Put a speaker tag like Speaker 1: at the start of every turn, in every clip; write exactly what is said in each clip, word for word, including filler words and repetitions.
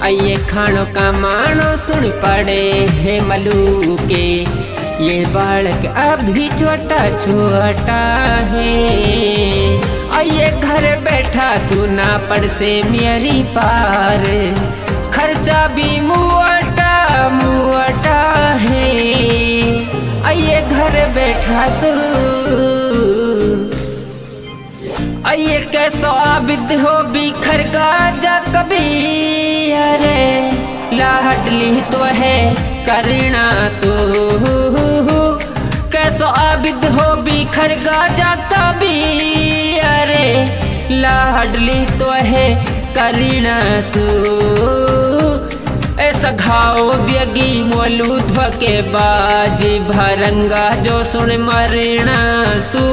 Speaker 1: आइए खानो का मानो सुन पड़े है मलू के, ये बालक अभी छोटा छोटा है। आइए घर बैठा सुना पड़ से मेरी पार, खर्चा भी मुआटा मुआटा है। आइए घर बैठा सुन, आइए कैसो आबिद हो बिखर का जा कभी, अरे लाडली तो है करना सो। कैसो आबिद हो बिखर का जा कभी, अरे लाडली तो है करना सो। ऐसा घाव व्यगी मोलू धोके बाजी भरंगा जो सुन मरना सू,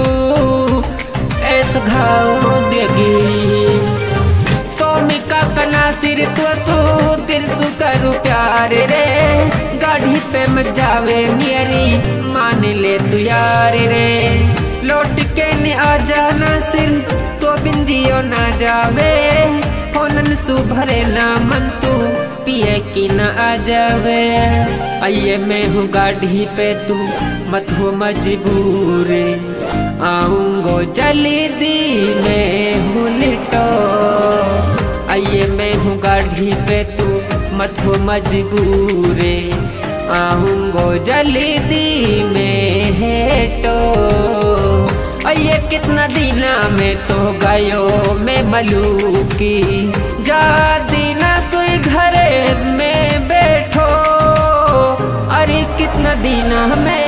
Speaker 1: ऐसा घाव व्यगी सोमिका कना सिर तो सो दिल सु करू प्यार रे। गाड़ी पे मत जावे मेरी मान ले तू यार रे, लौट के न आ जाना सिर तो बिंदियो ना जावे, फोनन सु भरे ना मन तू पिए की न आ जावे। आइए मैं हूँ गाड़ी पे तू मत हो मजबूर, आऊंगो जल्दी मैं हूँ लिटो। आइए मैं हूँ गाड़ी पे तू मत हो मजबूर, आऊंगो जल्दी मैं हेटो। आइए कितना दीना में तो गयो मैं मलू की, जा दीना सोई घरे में बैठो। अरे कितना दीना में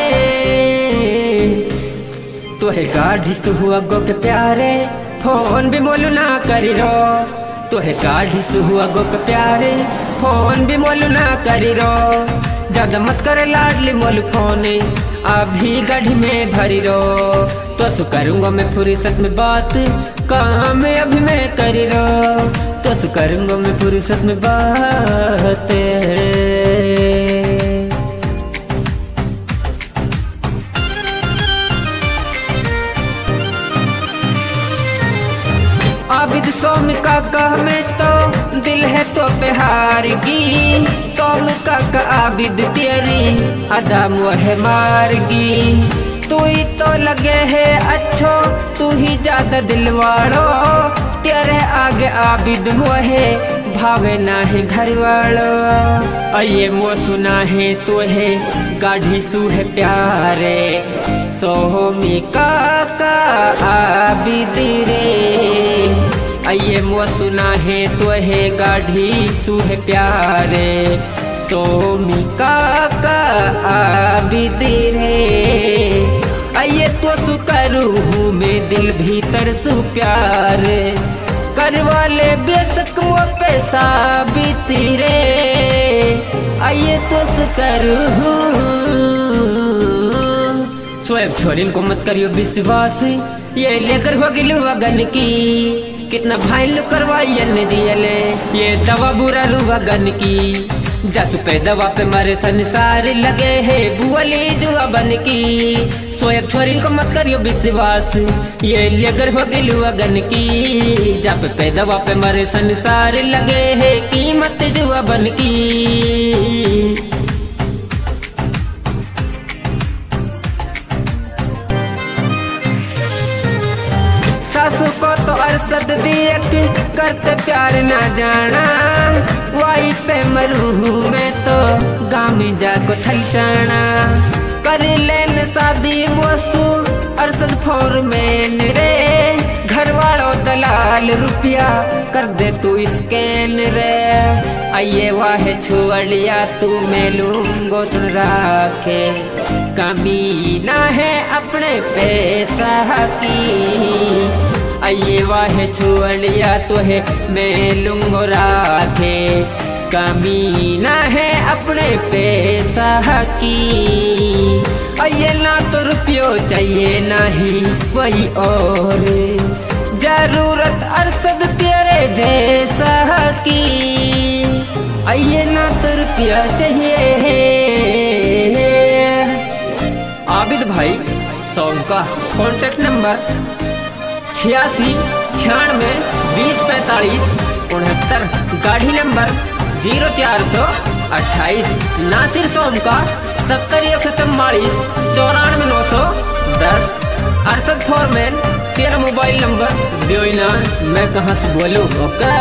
Speaker 1: तो है गाढ़ी सु हुआ गो के प्यारे, फोन भी मोलू ना करी रो। तो है गाढ़ी सु हुआ गो के प्यारे, फोन भी मोलू ना करी रो। ज्यादा मत करे लाडली मोलू फोन, अभी गाढ़ी में भरी रो। तो सु करूँगा मैं फुर्सत में बात, काम अभी मैं करी रो। तो सु करूँगा मैं फुर्सत में बात। आबिद सोमिका का में तो दिल है तो प्यार की, सोमिका का आबिद तेरी अदा मुहे मारगी। तू ही तो लगे है अच्छो, तू ही ज्यादा दिलवाड़ो, तेरे आगे आबिद मुहे भावे ना है घर वालो। आइए मो सुना है तो है गाढ़ी सु है प्यारे, सोमिका का आबिद रे। आइए मो सुना है तो है गाढ़ी सु है प्यारे, सोमिका का आबिद रे। आइए तो सु करूँ मैं दिल भीतर सु प्यार, करवा ले बेशक वो पैसा बीती रे। आइए तो सु करूँ स्वयं छोरिन को मत करियो विश्वास, ये लेकर हो गिलू अगन की। कितना भाई लो करवाइए ने दियले, ये दवा बुरा रुआ गन की। जसु पे दवा पे मारे संसार लगे है बुअली जुआ बन की। सोयक छोरिन को मत करियो विश्वास, ये लेकर हो गिलू अगन की। जब पे दवा पे मारे संसार लगे है कीमत जुआ बन की। सासू को तो अरसद दियक करते प्यार ना जाना, वाई पे मरू मैं तो गामी जाको ठलचाना। कर लेन शादी मोसू अरसद फोर में रे, घर वालों दलाल रुपया कर दे तू स्कैन रे। आइए वाह छुअड़िया तू मैं लूंगो सुन राखे, कमी ना है अपने पैसा की। आइए वाह छुअड़िया तो है मैं लूंगो राखे, कमी ना है अपने पैसा की। आइए ना तो रुपयो चाहिए ना ही वही और, जरूरत अरसद तेरे जैसा की। आइए ना तो रुपया चाहिए। आबिद भाई सॉन्ग का कॉन्टेक्ट नंबर छियासी छियानवे बीस पैंतालीस उनहत्तर, गाड़ी नंबर जीरो चार सौ अट्ठाईस नासिर सोम का सत्तर एक सौ चौवालीस चौरानवे नौ सौ दस। अरशद फोरमैन तेरा मोबाइल नंबर दो ना, मैं कहाँ से बोलूँ। ओके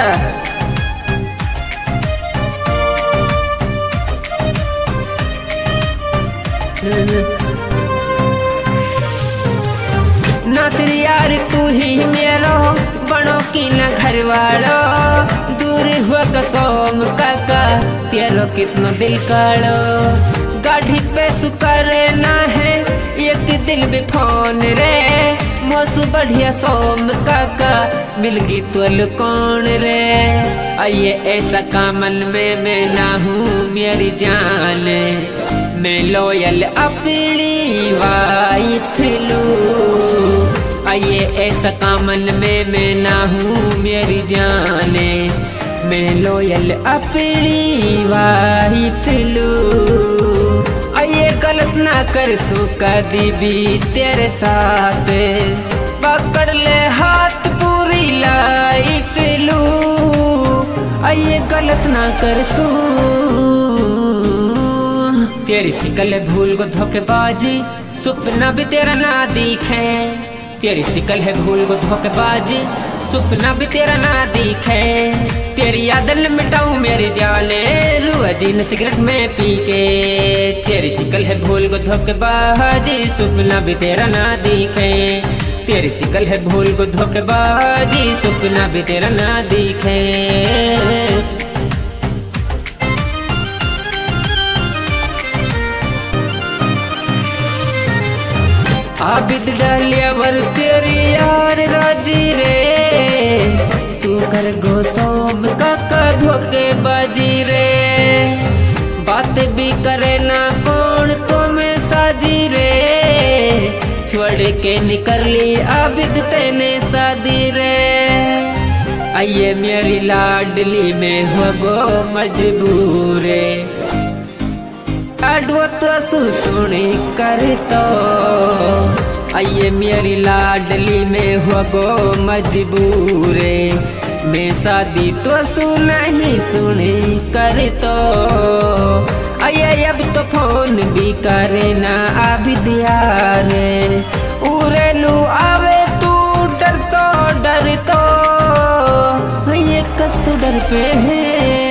Speaker 1: नासिर यार तू ही मेरो बनो की न घर वालो, दूर हुआ कसोम काका तेरो कितना दिल कालो। गाड़ी पे सुकरे ना है एक दिल भी फोन रे, मौसू बढ़िया सोम काका मिलगी तुल कौन रे। आइए ऐसा कामन में मैं ना हूँ मेरी जान, मैं लोयल अपनी वाइफ लूं। आइए ऐसा कामन में मैं ना हूँ मेरी जाने, मैं लोयल अपनी वाइफ लूं। आइए गलत ना कर सुका दीबी तेरे साथ, पकड़ ले हाथ पूरी लाइफ लूं। आइए गलत ना कर सू तेरी शिकल है भूल को धोखेबाजी, सपना भी तेरा ना दिखे। तेरी शिकल है भूल को धोखेबाजी, सपना भी तेरा ना दिखे। तेरी यादन मिटाऊं मेरी जाने, रुआ जीन सिगरेट में पी के। तेरी शिकल है भूल को धोखेबाजी, सपना भी तेरा ना दिखे। तेरी शिकल है भूल को धोखेबाजी, सपना भी तेरा ना दिखे। आबिद डालिया वर तेरी यार राजी रे, तू कर गो सोम काका धोखे बाजी रे। बात भी करे ना कौन तो मैं साजी रे, छोड़ के निकल ली आबिद तेने शादी रे। आइए मेरी लाडली में हो गो मजबूरे, आडो तो सुनी कर तो। आइए मेरी लाडली में हो गो मजबूरे, मैं शादी तो सुना ही सुनी कर तो। आइए अब तो फोन भी करे ना अभी दिया रे, उरे लू आवे तू डर तो डर तो। ये कस तो डर पे है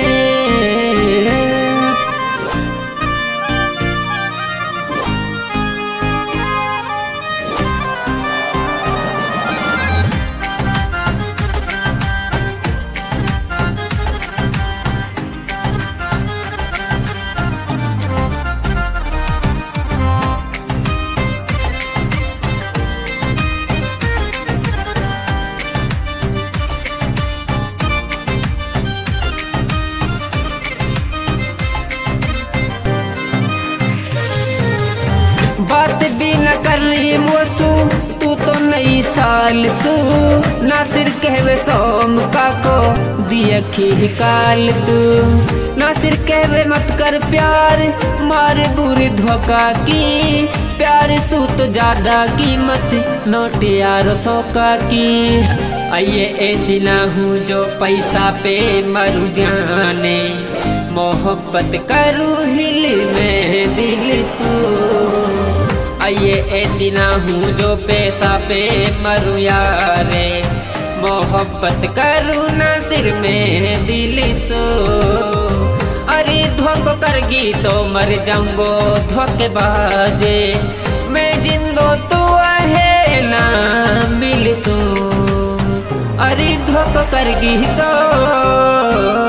Speaker 1: बात भी न कर रही मोसू, तू तो नई साल सू। नासिर कहवे सोम काको दिया खी काल तू। नासिर कहवे मत कर प्यार मार बुरी धोखा की, प्यार सू तो ज्यादा कीमत नोट यार सौका की। आइए ऐसी ना हूँ जो पैसा पे मरू जाने, मोहब्बत करूँ हिल में दिल सू। आइए ऐसी ना हूँ जो पैसा पे मरू यारे, मोहब्बत करूँ ना सिर में दिल सो। अरे धोखो करगी तो मर जाऊंगो धोखेबाजे, मैं जिंदो तू है ना मिल सू। अरे धोखो करगी तो